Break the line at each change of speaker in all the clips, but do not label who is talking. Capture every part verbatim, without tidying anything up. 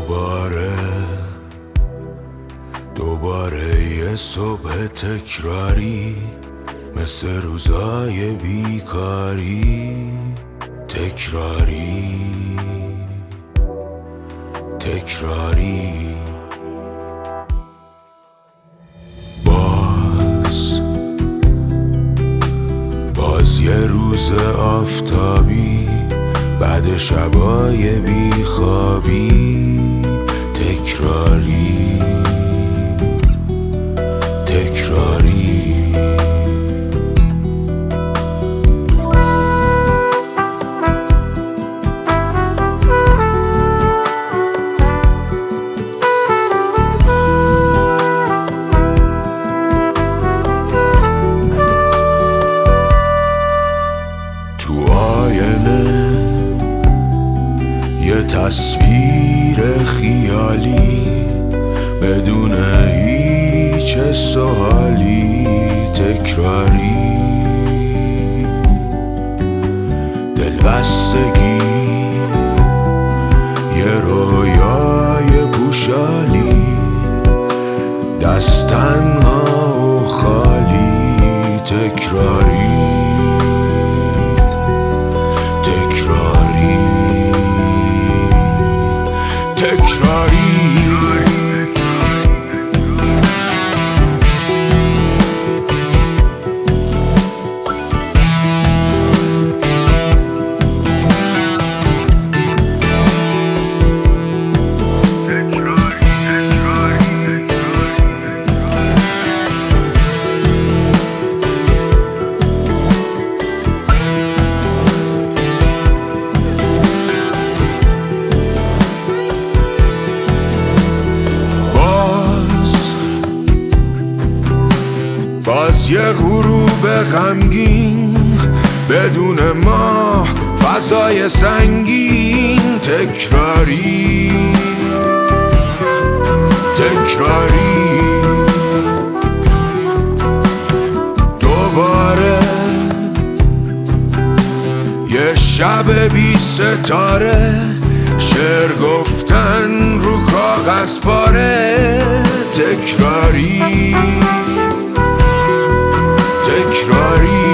دوباره دوباره یه صبح تکراری، مثل روزای بیکاری. تکراری تکراری باز باز یه روز آفتابی، بعد شبای بیخوابی. تکراری تکراری تو آینه یه تصویر خیالی، بدون هیچ سوالی. تکراری دلبستگی یه رویای پوشالی، دست تنها و خالی. تکراری تکراری تکراری باز یه غروب غمگین، بدون ما فضای سنگین. تکراری تکراری دوباره یه شب بی ستاره، شعر گفتن رو کاغذ پاره. تکراری تکراری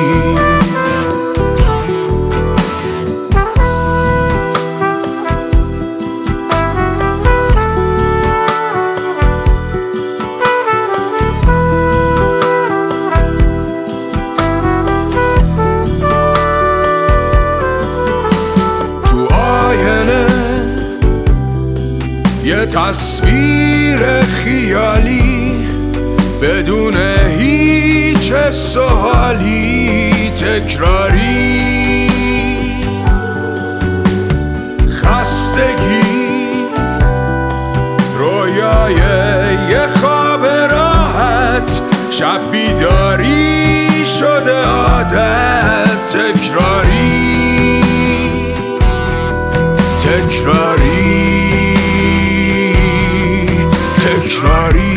تو آینه یه تصویر خیالی، بدون هیچ سوالی. تکراری خستگی رویای یه خواب راحت، شب بیداری شده عادت. تکراری تکراری تکراری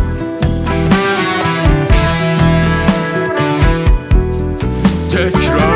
تکرار